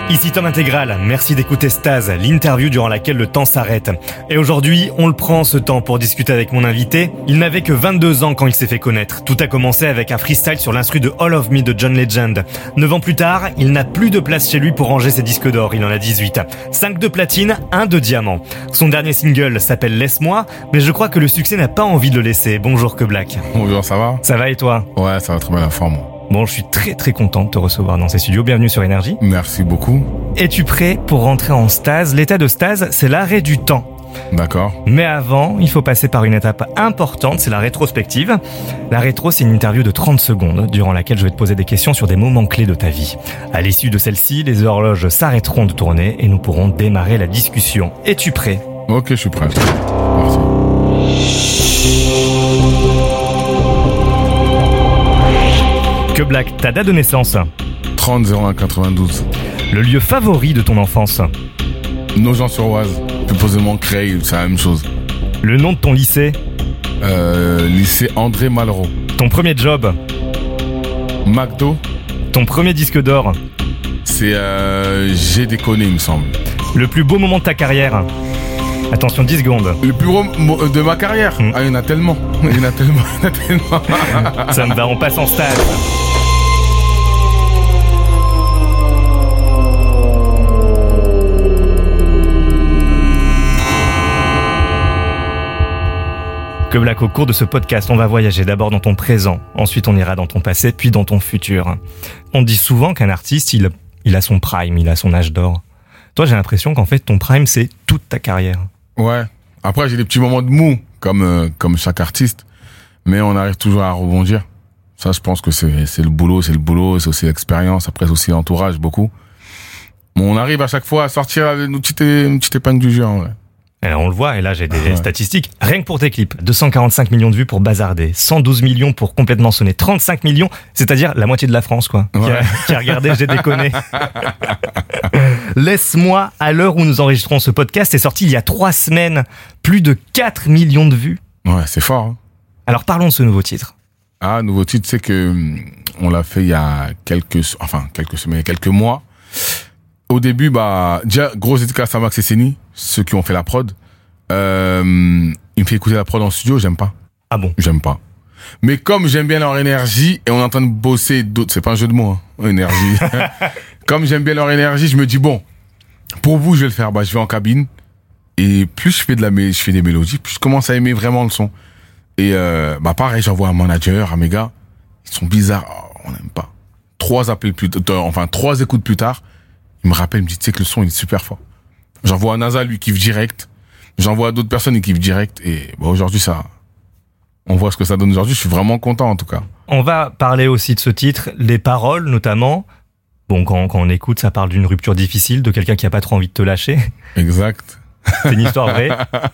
Ici Tom Intégral, merci d'écouter Stase, l'interview durant laquelle le temps s'arrête. Et aujourd'hui, on le prend ce temps pour discuter avec mon invité. Il n'avait que 22 ans quand il s'est fait connaître. Tout a commencé avec un freestyle sur l'instru de All of Me de John Legend. 9 ans plus tard, il n'a plus de place chez lui pour ranger ses disques d'or, il en a 18. 5 de platine, 1 de diamant. Son dernier single s'appelle Laisse-moi, mais je crois que le succès n'a pas envie de le laisser. Bonjour Que Black. Bonjour, ça va ? Ça va et toi ? Ouais, ça va très bien la forme. Bon, je suis très content de te recevoir dans ces studios. Bienvenue sur Énergie. Merci beaucoup. Es-tu prêt pour rentrer en stase ? L'état de stase, c'est l'arrêt du temps. D'accord. Mais avant, il faut passer par une étape importante, c'est la rétrospective. La rétro, c'est une interview de 30 secondes durant laquelle je vais te poser des questions sur des moments clés de ta vie. À l'issue de celle-ci, les horloges s'arrêteront de tourner et nous pourrons démarrer la discussion. Es-tu prêt ? Ok, je suis prêt. Merci. Que Black, ta date de naissance ? 30-01-92. Le lieu favori de ton enfance ? Nogent-sur-Oise. Plus posément Creil, c'est la même chose. Le nom de ton lycée ? Lycée André Malraux. Ton premier job ? McDo. Ton premier disque d'or ? C'est J'ai déconné, il me semble. Le plus beau moment de ta carrière ? Attention, 10 secondes. Le plus gros de ma carrière. Ah, il y en a tellement. Ça me va, on passe en stade. Que Black, au cours de ce podcast, on va voyager d'abord dans ton présent, ensuite on ira dans ton passé, puis dans ton futur. On dit souvent qu'un artiste, il a son prime, il a son âge d'or. Toi, j'ai l'impression qu'en fait, ton prime, c'est toute ta carrière. Ouais. Après, j'ai des petits moments de mou, comme chaque artiste, mais on arrive toujours à rebondir. Ça, je pense que c'est le boulot, c'est aussi l'expérience, après c'est aussi l'entourage, beaucoup. Bon, on arrive à chaque fois à sortir une petite épingle du jeu, en vrai. Alors on le voit, et là j'ai des statistiques. Rien que pour tes clips, 245 millions de vues pour Bazardé, 112 millions pour Complètement Sonné, 35 millions, c'est-à-dire la moitié de la France, quoi, ouais. qui a regardé J'ai déconné. Laisse-moi, à l'heure où nous enregistrons ce podcast, est sorti il y a 3 semaines, plus de 4 millions de vues. Ouais, c'est fort. Hein. Alors parlons de ce nouveau titre. Ah, nouveau titre, c'est que on l'a fait il y a quelques semaines, quelques mois. Au début, déjà, grosse dédicace à Max et Seni, ceux qui ont fait la prod. Il me fait écouter la prod en studio, j'aime pas. Ah bon? J'aime pas. Mais comme j'aime bien leur énergie, et on est en train de bosser d'autres, c'est pas un jeu de mots, hein, énergie. Comme j'aime bien leur énergie, je me dis, bon, pour vous, je vais le faire, je vais en cabine. Et plus je fais des mélodies, plus je commence à aimer vraiment le son. Et, pareil, j'envoie un manager, à mes gars. Ils sont bizarres, on n'aime pas. 3 écoutes plus tard, il me rappelle, il me dit, tu sais que le son, il est super fort. J'envoie à NASA, lui, kiffe direct. J'envoie à d'autres personnes, ils kiffent direct. Et aujourd'hui, on voit ce que ça donne aujourd'hui. Je suis vraiment content, en tout cas. On va parler aussi de ce titre, les paroles, notamment. Bon, quand on écoute, ça parle d'une rupture difficile, de quelqu'un qui a pas trop envie de te lâcher. Exact. C'est une histoire vraie?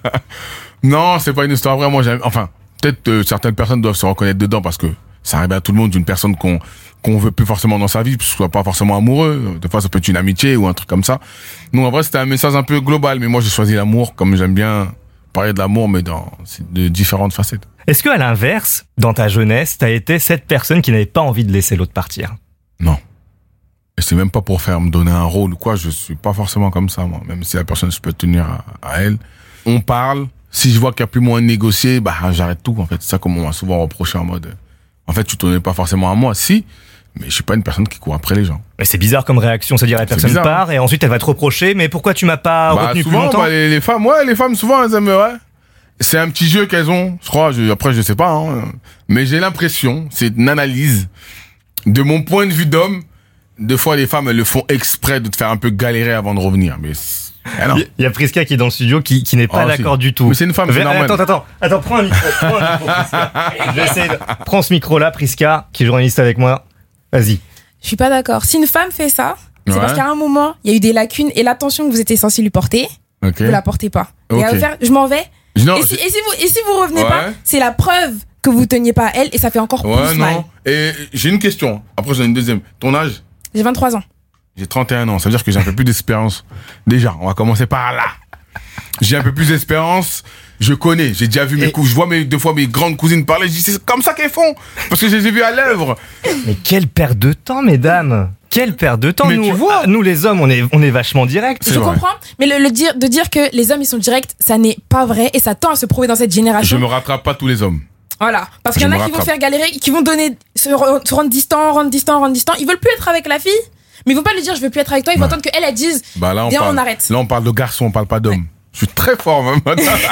Non, c'est pas une histoire vraie. Moi, peut-être certaines personnes doivent se reconnaître dedans parce que ça arrive à tout le monde d'une personne qu'on veut plus forcément dans sa vie, parce qu'on soit pas forcément amoureux. Des fois, ça peut être une amitié ou un truc comme ça. Donc, en vrai, c'était un message un peu global, mais moi, j'ai choisi l'amour, comme j'aime bien parler de l'amour, mais de différentes facettes. Est-ce que, à l'inverse, dans ta jeunesse, t'as été cette personne qui n'avait pas envie de laisser l'autre partir? Non. Et c'est même pas pour me donner un rôle ou quoi, je suis pas forcément comme ça, moi. Même si la personne, je peux tenir à elle. On parle. Si je vois qu'il y a plus moyen de négocier, j'arrête tout, en fait. C'est ça qu'on m'a souvent reproché en mode, en fait, tu tenais pas forcément à moi. Si, mais je suis pas une personne qui court après les gens. Mais c'est bizarre comme réaction, c'est-à-dire la personne part et ensuite elle va te reprocher, mais pourquoi tu m'as pas retenu souvent, plus longtemps? Les femmes, souvent, elles aiment, ouais. C'est un petit jeu qu'elles ont, je crois, après, je sais pas, hein. Mais j'ai l'impression, c'est une analyse de mon point de vue d'homme. Des fois, les femmes, elles le font exprès de te faire un peu galérer avant de revenir, mais il y a Prisca qui est dans le studio qui n'est pas d'accord du tout. Mais c'est une femme, c'est normal. Attends, prends un micro, Prisca. Je vais essayer prends ce micro-là, Prisca, qui est journaliste avec moi. Vas-y. Je suis pas d'accord. Si une femme fait ça, c'est parce qu'à un moment, il y a eu des lacunes et l'attention que vous étiez censé lui porter, vous la portez pas. Et à faire, je m'en vais. Et si vous revenez pas, c'est la preuve que vous teniez pas à elle et ça fait encore plus mal. Et j'ai une question. Après, j'en ai une deuxième. Ton âge? J'ai 23 ans. J'ai 31 ans. Ça veut dire que j'ai un peu plus d'espérance. Déjà, on va commencer par là. J'ai un peu plus d'espérance. je connais, j'ai déjà vu mes cousines, je vois deux fois mes grandes cousines parler, je dis c'est comme ça qu'elles font, parce que je les ai vues à l'œuvre. Mais quelle perte de temps, mesdames. Quelle perte de temps. Mais nous les hommes, on est vachement directs. Je comprends, mais de dire que les hommes ils sont directs, ça n'est pas vrai et ça tend à se prouver dans cette génération. Je me rattrape pas tous les hommes. Voilà, parce qu'il y en a qui vont faire galérer, qui vont se rendre distant, ils veulent plus être avec la fille. Mais ils vont pas lui dire je veux plus être avec toi, ils vont attendre qu'elle elle dise viens on arrête. Là on parle de garçons, on parle pas d'hommes. Je suis très fort même.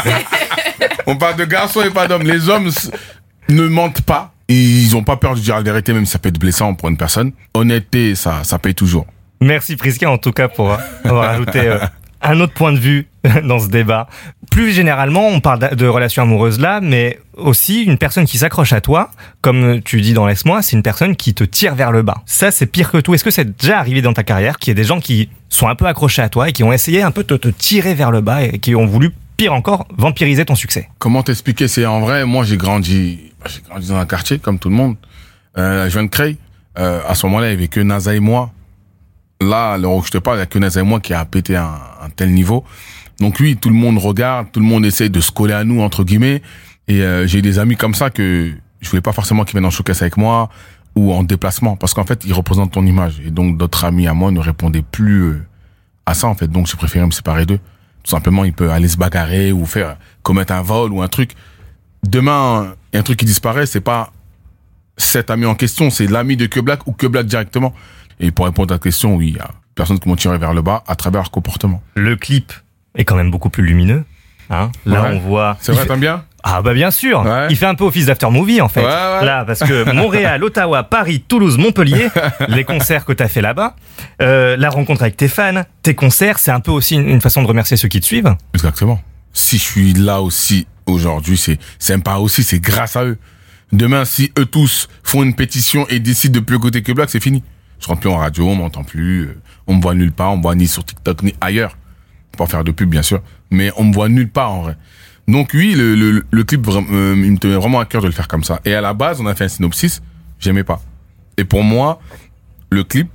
On parle de garçons et pas d'hommes. Les hommes ne mentent pas. Ils ont pas peur de dire la vérité même si ça peut être blessant pour une personne. Honnêteté, ça paye toujours. Merci Prisca en tout cas pour avoir ajouté un autre point de vue dans ce débat. Plus généralement, on parle de relations amoureuses là, mais aussi une personne qui s'accroche à toi, comme tu dis dans Laisse-moi, c'est une personne qui te tire vers le bas. Ça, c'est pire que tout. Est-ce que c'est déjà arrivé dans ta carrière qu'il y ait des gens qui sont un peu accrochés à toi et qui ont essayé un peu de te tirer vers le bas et qui ont voulu, pire encore, vampiriser ton succès? Comment t'expliquer? C'est en vrai, moi j'ai grandi dans un quartier comme tout le monde. Je viens de Creil. À ce moment-là, il n'y avait que NASA et moi. Là, à l'heure où je te parle, il n'y a que NASA et moi qui a pété un tel niveau. Donc oui, tout le monde regarde, tout le monde essaye de se coller à nous, entre guillemets. Et j'ai des amis comme ça que je voulais pas forcément qu'ils viennent en showcase avec moi ou en déplacement. Parce qu'en fait, ils représentent ton image. Et donc, d'autres amis à moi ne répondaient plus à ça, en fait. Donc, j'ai préféré me séparer d'eux. Tout simplement, ils peuvent aller se bagarrer ou commettre un vol ou un truc. Demain, il y a un truc qui disparaît, c'est pas cet ami en question, c'est l'ami de Que Black ou Que Black directement. Et pour répondre à ta question, oui, il y a personnes qui m'ont tiré vers le bas à travers leur comportement. Le clip est quand même beaucoup plus lumineux. Hein, là, on voit... C'est vrai, t'aimes bien? Ah bah bien sûr. Ouais. Il fait un peu office d'after movie en fait. Ouais. Là, parce que Montréal, Ottawa, Paris, Toulouse, Montpellier, les concerts que t'as fait là-bas, la rencontre avec tes fans, tes concerts, c'est un peu aussi une façon de remercier ceux qui te suivent. Exactement. Si je suis là aussi aujourd'hui, c'est pas aussi, c'est grâce à eux. Demain, si eux tous font une pétition et décident de plus écouter Que Black, c'est fini. Je rentre plus en radio, on m'entend plus, on me voit nulle part, on me voit ni sur TikTok ni ailleurs. Pas faire de pub bien sûr, mais on me voit nulle part en vrai. Donc oui, le clip, il me tenait vraiment à cœur de le faire comme ça. Et à la base, on a fait un synopsis, j'aimais pas. Et pour moi, le clip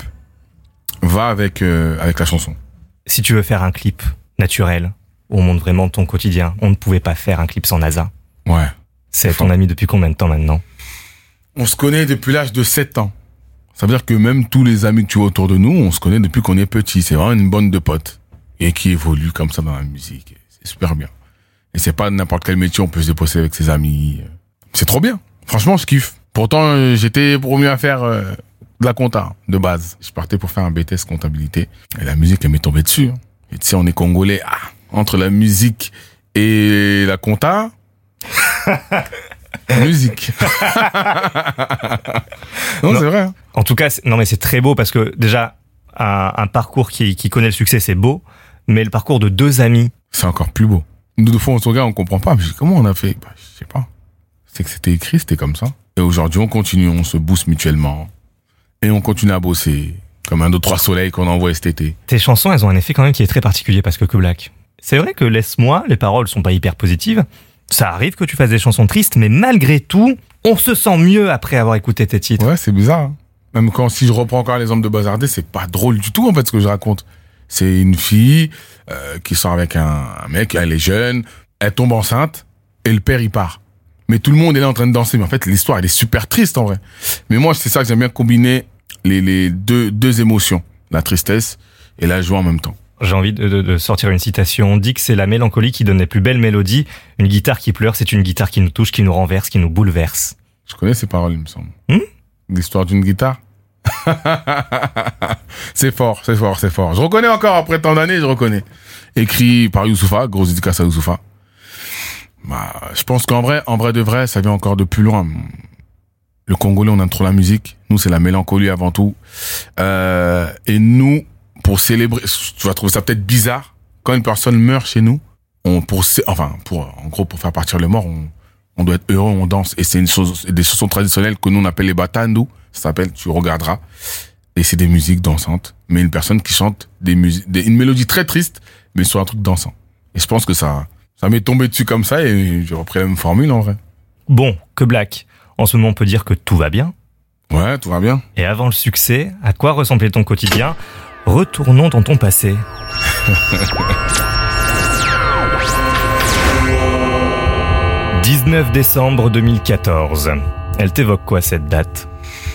va avec la chanson. Si tu veux faire un clip naturel, où on montre vraiment ton quotidien, on ne pouvait pas faire un clip sans NASA. Ouais. C'est ton ami depuis combien de temps maintenant? On se connaît depuis l'âge de 7 ans. Ça veut dire que même tous les amis que tu vois autour de nous, on se connaît depuis qu'on est petit. C'est vraiment une bande de potes. Et qui évolue comme ça dans la musique. C'est super bien. Et c'est pas n'importe quel métier, on peut se déposer avec ses amis. C'est trop bien. Franchement, je kiffe. Pourtant, j'étais promu à faire de la compta, de base. Je partais pour faire un BTS comptabilité. Et la musique, elle m'est tombée dessus. Et tu sais, on est congolais. Entre la musique et la compta... musique. Non, c'est vrai. Hein. En tout cas, non mais c'est très beau parce que déjà, un parcours qui connaît le succès, c'est beau. Mais le parcours de deux amis... C'est encore plus beau. Nous, deux fois, on se regarde, on comprend pas. Mais comment on a fait? Je sais pas. C'est que c'était écrit, c'était comme ça. Et aujourd'hui, on continue, on se booste mutuellement. Et on continue à bosser. Comme un 2-3 soleils qu'on envoie cet été. Tes chansons, elles ont un effet quand même qui est très particulier parce que Black. C'est vrai que Laisse-moi, les paroles sont pas hyper positives. Ça arrive que tu fasses des chansons tristes, mais malgré tout, on se sent mieux après avoir écouté tes titres. Ouais, c'est bizarre. Hein. Même si je reprends encore l'exemple de Bazardé, c'est pas drôle du tout, en fait, ce que je raconte. C'est une fille qui sort avec un mec, elle est jeune, elle tombe enceinte, et le père, il part. Mais tout le monde est là en train de danser. Mais en fait, l'histoire, elle est super triste, en vrai. Mais moi, c'est ça que j'aime bien combiner les deux émotions. La tristesse et la joie en même temps. J'ai envie de sortir une citation. On dit que c'est la mélancolie qui donne les plus belles mélodies. Une guitare qui pleure, c'est une guitare qui nous touche, qui nous renverse, qui nous bouleverse. Je connais ces paroles, il me semble. L'histoire d'une guitare. C'est fort. Je reconnais encore, après tant d'années, je reconnais. Écrit par Youssoupha, grosse dédicace à Youssoupha. Je pense qu'en vrai de vrai, ça vient encore de plus loin. Le Congolais, on aime trop la musique. Nous, c'est la mélancolie avant tout. Et nous, pour célébrer, tu vas trouver ça peut-être bizarre, quand une personne meurt chez nous, pour faire partir le mort, on doit être heureux, on danse. Et c'est des chansons traditionnelles que nous on appelle les batandu. Ça s'appelle, tu regarderas. Et c'est des musiques dansantes. Mais une personne qui chante une mélodie très triste, mais sur un truc dansant. Et je pense que ça m'est tombé dessus comme ça et j'ai repris la même formule en vrai. Bon, Que Black. En ce moment, on peut dire que tout va bien. Ouais, tout va bien. Et avant le succès, à quoi ressemblait ton quotidien? Retournons dans ton passé. 19 décembre 2014. Elle t'évoque quoi cette date?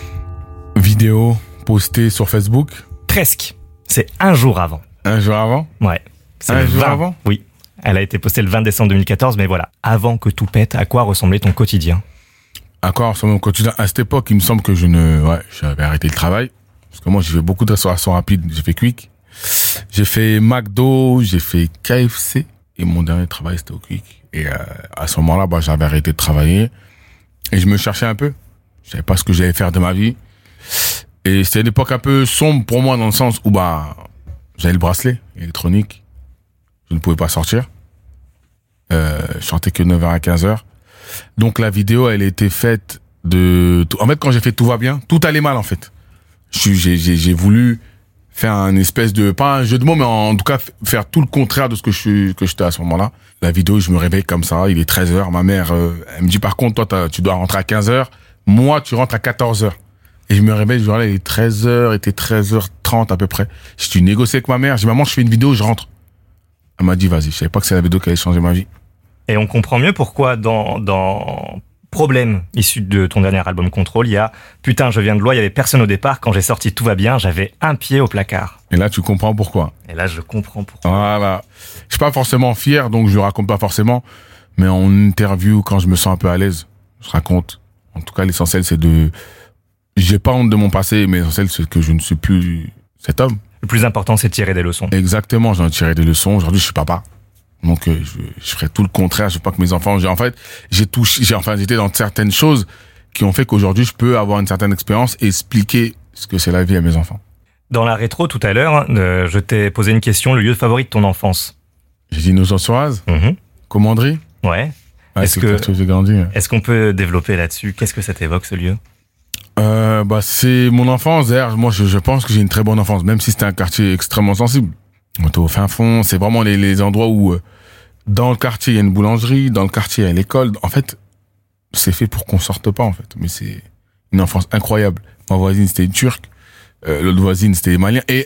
Vidéo postée sur Facebook? Presque. C'est un jour avant. Un jour avant? Ouais. C'est un jour avant? Oui. Elle a été postée le 20 décembre 2014, mais voilà. Avant que tout pète, à quoi ressemblait ton quotidien? À quoi ressemblait mon quotidien? À cette époque, il me semble que j'avais arrêté le travail. Parce que moi, j'ai fait beaucoup de restauration rapide. J'ai fait Quick. J'ai fait McDo, j'ai fait KFC. Et mon dernier travail, c'était au Quick. Et à ce moment-là, j'avais arrêté de travailler. Et je me cherchais un peu. Je savais pas ce que j'allais faire de ma vie. Et c'était une époque un peu sombre pour moi dans le sens où j'avais le bracelet électronique. Je ne pouvais pas sortir. Je sortais que 9h à 15h. Donc la vidéo, elle était faite en fait, quand j'ai fait Tout va bien, tout allait mal en fait. J'ai voulu faire un espèce de, pas un jeu de mots, mais en tout cas faire tout le contraire de ce que j'étais à ce moment-là. La vidéo, je me réveille comme ça, il est 13h, ma mère, elle me dit par contre, toi, tu dois rentrer à 15h, moi, tu rentres à 14h. Et je me réveille, ce jour-là, il est 13h, il était 13h30 à peu près. J'ai dû négocier avec ma mère, j'ai dit, maman, je fais une vidéo, je rentre. Elle m'a dit, vas-y, je savais pas que c'est la vidéo qui allait changer ma vie. Et on comprend mieux pourquoi dans Problème issu de ton dernier album Contrôle, il y a « Putain, je viens de loin, il y avait personne au départ, quand j'ai sorti Tout va bien, j'avais un pied au placard ». Et là, tu comprends pourquoi. Et là, je comprends pourquoi. Voilà. Je suis pas forcément fier, donc je le raconte pas forcément, mais en interview, quand je me sens un peu à l'aise, je raconte. En tout cas, l'essentiel, c'est j'ai pas honte de mon passé, mais l'essentiel, c'est que je ne suis plus cet homme. Le plus important, c'est de tirer des leçons. Exactement, j'en ai tiré des leçons. Aujourd'hui, je suis papa. Donc, je ferai tout le contraire. Je veux pas que mes enfants, j'étais dans certaines choses qui ont fait qu'aujourd'hui, je peux avoir une certaine expérience et expliquer ce que c'est la vie à mes enfants. Dans la rétro, tout à l'heure, je t'ai posé une question, le lieu favori de ton enfance. J'ai dit Nogent-sur-Oise. Commanderie. Ouais. Est-ce qu'on peut développer là-dessus? Qu'est-ce que ça t'évoque, ce lieu? C'est mon enfance. D'ailleurs, moi, je pense que j'ai une très bonne enfance, même si c'était un quartier extrêmement sensible. On était au fin fond, c'est vraiment les endroits où, dans le quartier, il y a une boulangerie, dans le quartier, il y a l'école. En fait, c'est fait pour qu'on sorte pas, en fait. Mais c'est une enfance incroyable. Ma voisine, c'était une Turque. L'autre voisine, c'était des Maliens. Et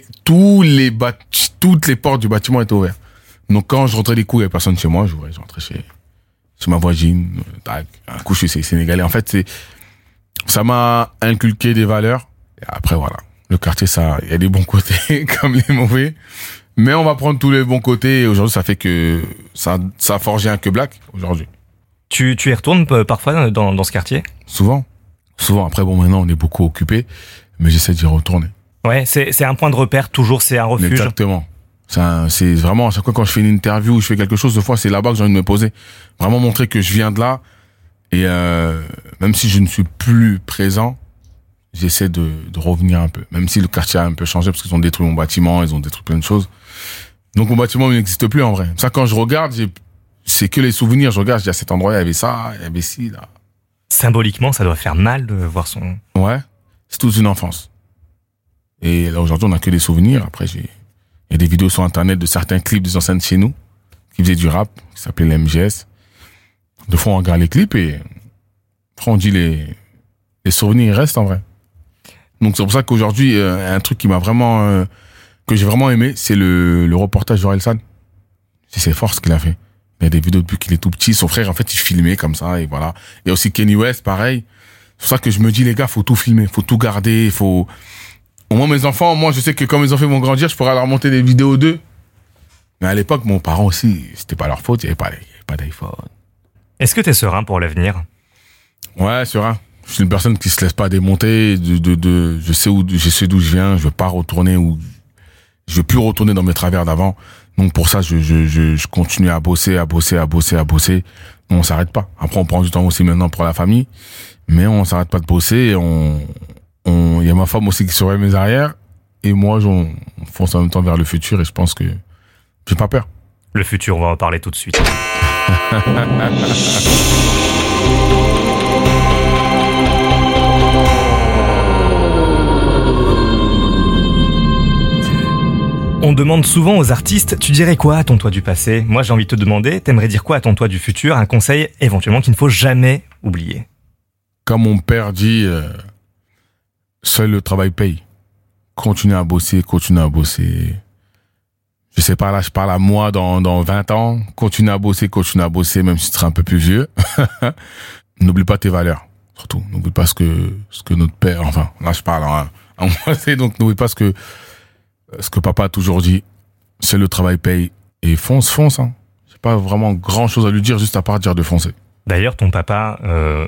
toutes les portes du bâtiment étaient ouvertes. Donc, quand je rentrais des coups, il y avait personne chez moi, je rentrais chez ma voisine. Un coup, je suis sénégalais. En fait, ça m'a inculqué des valeurs. Et après, voilà. Le quartier, il y a des bons côtés comme les mauvais. Mais on va prendre tous les bons côtés et aujourd'hui, ça fait que ça a forgé un que black aujourd'hui. Tu y retournes parfois dans ce quartier? Souvent. Après, maintenant, on est beaucoup occupé, mais j'essaie d'y retourner. Ouais, c'est un point de repère, toujours, c'est un refuge. Exactement. C'est vraiment, à chaque fois quand je fais une interview ou je fais quelque chose, des fois, c'est là-bas que j'ai envie de me poser. Vraiment montrer que je viens de là et même si je ne suis plus présent, j'essaie de revenir un peu. Même si le quartier a un peu changé parce qu'ils ont détruit mon bâtiment, ils ont détruit plein de choses. Donc mon bâtiment n'existe plus en vrai. Ça, quand je regarde, c'est que les souvenirs. Je regarde, je dis à cet endroit, il y avait ça, il y avait ci, là. Symboliquement, ça doit faire mal de voir son... Ouais, c'est toute une enfance. Et là, aujourd'hui, on n'a que des souvenirs. Après, il y a des vidéos sur Internet de certains clips des anciens de chez nous qui faisaient du rap, qui s'appelait l'MGS. Des fois, on regarde les clips et après, on dit les souvenirs, ils restent en vrai. Donc c'est pour ça qu'aujourd'hui, un truc qui m'a vraiment que j'ai vraiment aimé, c'est le reportage d'Orelsan. C'est fort ce qu'il a fait. Il y a des vidéos depuis qu'il est tout petit. Son frère, en fait, il filmait comme ça et voilà. Il y a aussi Kenny West, pareil. C'est pour ça que je me dis, les gars, faut tout filmer, faut tout garder, faut. Au moins mes enfants, moi, je sais que quand mes enfants vont grandir, je pourrai leur monter des vidéos d'eux. Mais à l'époque, mon parent aussi, c'était pas leur faute. Il y avait pas d'iPhone. Est-ce que t'es serein pour l'avenir? Ouais, serein. Je suis une personne qui se laisse pas démonter. Je sais d'où je viens. Je veux pas retourner je veux plus retourner dans mes travers d'avant. Donc pour ça, je continue à bosser. On s'arrête pas. Après, on prend du temps aussi maintenant pour la famille, mais on s'arrête pas de bosser. Il y a ma femme aussi qui surveille mes arrières et moi, on fonce en même temps vers le futur et je pense que j'ai pas peur. Le futur, on va en parler tout de suite. On demande souvent aux artistes, tu dirais quoi à ton toi du passé? Moi, j'ai envie de te demander, t'aimerais dire quoi à ton toi du futur? Un conseil éventuellement qu'il ne faut jamais oublier. Comme mon père dit, seul le travail paye. Continue à bosser. Je sais pas, là, je parle à moi dans 20 ans. Continue à bosser, même si tu seras un peu plus vieux. N'oublie pas tes valeurs. Surtout, n'oublie pas ce que notre père, enfin, là, je parle à moi, donc n'oublie pas ce que papa a toujours dit. C'est le travail paye. Et fonce, hein. J'ai pas vraiment grand chose à lui dire, juste à part dire de foncer. D'ailleurs, ton papa,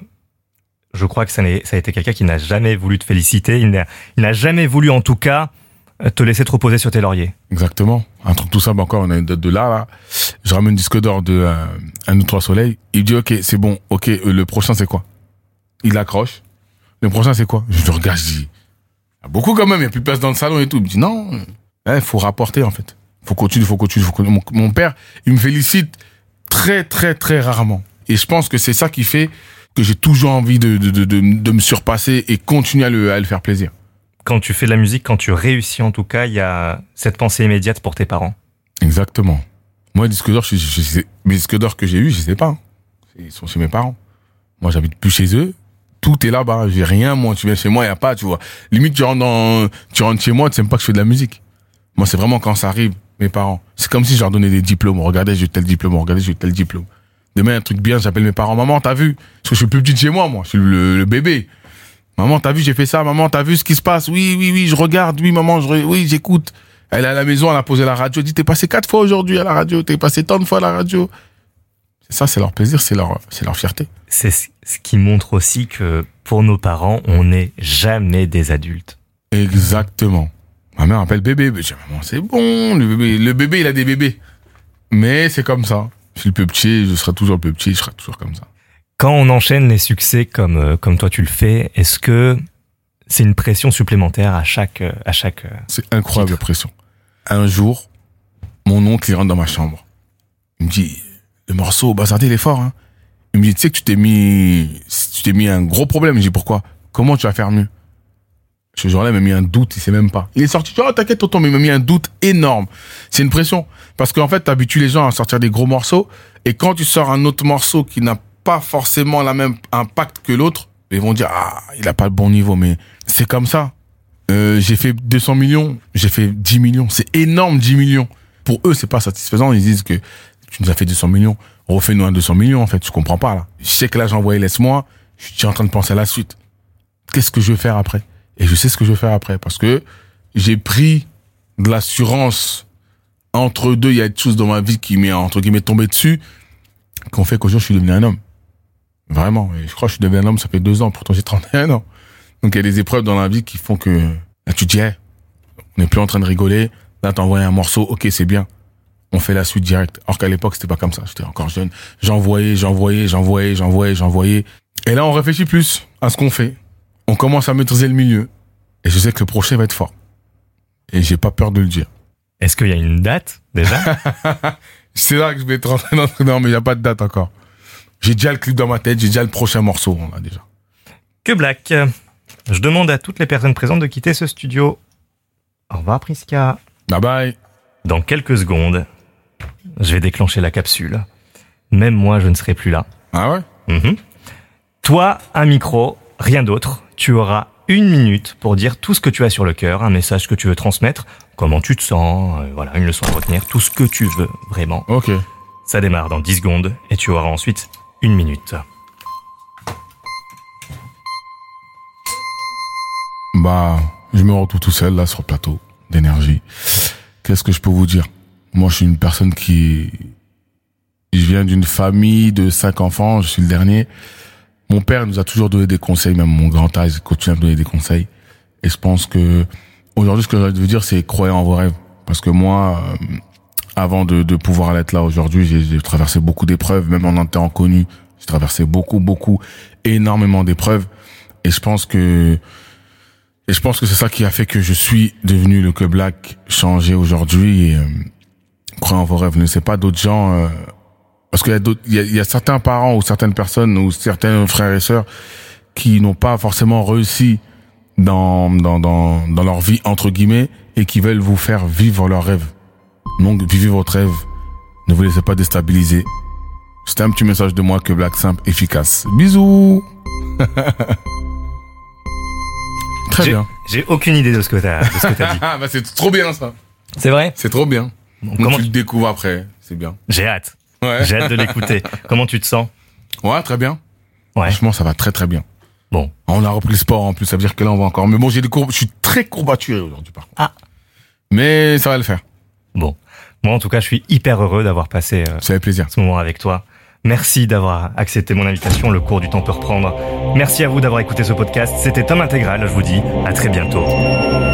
je crois que ça a été quelqu'un qui n'a jamais voulu te féliciter. Il n'a jamais voulu, en tout cas, te laisser te reposer sur tes lauriers. Exactement. Un truc tout simple encore, on a une date de là. Je ramène un disque d'or de Un ou trois soleils. Il dit, ok, c'est bon. Ok, le prochain, c'est quoi? Il accroche. Le prochain, c'est quoi? Je le regarde, je dis, il y a beaucoup quand même, il n'y a plus de place dans le salon et tout. Il me dit, non, il faut rapporter, en fait. Faut continuer. Mon père, il me félicite très, très, très rarement. Et je pense que c'est ça qui fait que j'ai toujours envie de me surpasser et continuer à le faire plaisir. Quand tu fais de la musique, quand tu réussis en tout cas, il y a cette pensée immédiate pour tes parents. Exactement. Moi, les disques d'or, mes disques d'or que j'ai eus, je sais pas. Ils sont chez mes parents. Moi, j'habite plus chez eux. Tout est là-bas. J'ai rien, moi. Tu viens chez moi, il n'y a pas, tu vois. Limite, tu rentres chez moi, tu sais même pas que je fais de la musique. Moi, c'est vraiment quand ça arrive, mes parents. C'est comme si je leur donnais des diplômes. Regardez, j'ai tel diplôme. Regardez, j'ai tel diplôme. Demain, un truc bien, j'appelle mes parents. Maman, t'as vu? Parce que je suis le plus petit de chez moi. Je suis le bébé. Maman, t'as vu, j'ai fait ça. Maman, t'as vu ce qui se passe? Oui, je regarde. Oui, maman, oui, j'écoute. Elle est à la maison, elle a posé la radio. Elle dit, t'es passé 4 fois aujourd'hui à la radio. T'es passé tant de fois à la radio. C'est ça, c'est leur plaisir, c'est leur fierté. C'est ce qui montre aussi que pour nos parents, on n'est jamais des adultes. Exactement. Ma mère appelle bébé. Je dis, maman, c'est bon. Le bébé, il a des bébés. Mais c'est comme ça. Je suis le plus petit, je serai toujours le plus petit, je serai toujours comme ça. Quand on enchaîne les succès comme toi tu le fais, est-ce que c'est une pression supplémentaire à chaque C'est incroyable la pression. Un jour, mon oncle il rentre dans ma chambre. Il me dit, le morceau Bazardé il est fort, hein. Il me dit, tu sais que tu t'es mis un gros problème. Je dis, pourquoi? Comment tu vas faire mieux? Ce jour-là, il m'a mis un doute, il sait même pas. Il est sorti, oh t'inquiète tonton, mais il m'a mis un doute énorme. C'est une pression. Parce qu'en fait, t'habitues les gens à sortir des gros morceaux, et quand tu sors un autre morceau qui n'a pas forcément la même impact que l'autre, ils vont dire, il a pas le bon niveau, mais c'est comme ça. J'ai fait 200 millions, j'ai fait 10 millions. C'est énorme, 10 millions. Pour eux, c'est pas satisfaisant. Ils disent que tu nous as fait 200 millions, refais-nous un 200 millions, en fait. Je comprends pas, là. Je sais que là, j'ai envoyé laisse-moi. Je suis en train de penser à la suite. Qu'est-ce que je vais faire après? Et je sais ce que je vais faire après. Parce que j'ai pris de l'assurance. Entre deux, il y a des choses dans ma vie qui m'est, entre guillemets, tombé dessus, qu'on fait qu'aujourd'hui, je suis devenu un homme. Vraiment. Et je crois que je suis devenu un homme, ça fait 2 ans. Pourtant, j'ai 31 ans. Donc, il y a des épreuves dans la vie qui font que, là, tu te dis, on n'est plus en train de rigoler. Là, t'as envoyé un morceau. Ok, c'est bien. On fait la suite directe. Alors qu'à l'époque, c'était pas comme ça. J'étais encore jeune. J'envoyais. Et là, on réfléchit plus à ce qu'on fait. On commence à maîtriser le milieu. Et je sais que le prochain va être fort. Et j'ai pas peur de le dire. Est-ce qu'il y a une date, déjà? C'est là que je vais être rentré dans... Non, mais il n'y a pas de date encore. J'ai déjà le clip dans ma tête, j'ai déjà le prochain morceau, on l'a déjà. Que Black. Je demande à toutes les personnes présentes de quitter ce studio. Au revoir, Prisca. Bye bye. Dans quelques secondes, je vais déclencher la capsule. Même moi, je ne serai plus là. Ah ouais? Toi, un micro, rien d'autre. Tu auras 1 minute pour dire tout ce que tu as sur le cœur, un message que tu veux transmettre, comment tu te sens, voilà, une leçon à retenir, tout ce que tu veux, vraiment. Ok. Ça démarre dans 10 secondes et tu auras ensuite 1 minute. Je me retrouve tout seul là sur le plateau d'énergie. Qu'est-ce que je peux vous dire? Moi, je suis une personne je viens d'une famille de 5 enfants, je suis le dernier. Mon père nous a toujours donné des conseils, même mon grand âge continue à me donner des conseils. Et je pense que aujourd'hui, ce que je veux dire, c'est croyez en vos rêves. Parce que moi, avant de pouvoir être là aujourd'hui, j'ai traversé beaucoup d'épreuves, même en étant connu. J'ai traversé énormément d'épreuves. Et je pense que c'est ça qui a fait que je suis devenu le Que Black changé aujourd'hui. Et croyez en vos rêves. Ne laissez pas d'autres gens. Parce qu'il y a certains parents ou certaines personnes ou certains frères et sœurs qui n'ont pas forcément réussi dans leur vie entre guillemets et qui veulent vous faire vivre leurs rêves. Donc vivez votre rêve. Ne vous laissez pas déstabiliser. C'était un petit message de moi, Que Black, simple, efficace. Bisous. Très bien. J'ai aucune idée de ce que t'as dit. C'est trop bien ça. C'est vrai? C'est trop bien. Donc tu le découvres après, c'est bien. J'ai hâte. Ouais. J'ai hâte de l'écouter. Comment tu te sens? Ouais, très bien. Ouais. Franchement, ça va très très bien. Bon. On a repris le sport en plus, ça veut dire que là on va encore. Mais bon, j'ai des courbes, je suis très courbaturé aujourd'hui par contre. Ah. Mais ça va le faire. Bon. Moi en tout cas, je suis hyper heureux d'avoir passé ça fait plaisir. ce moment avec toi. Merci d'avoir accepté mon invitation, le cours du temps peut reprendre. Merci à vous d'avoir écouté ce podcast. C'était Tom Intégral, je vous dis à très bientôt.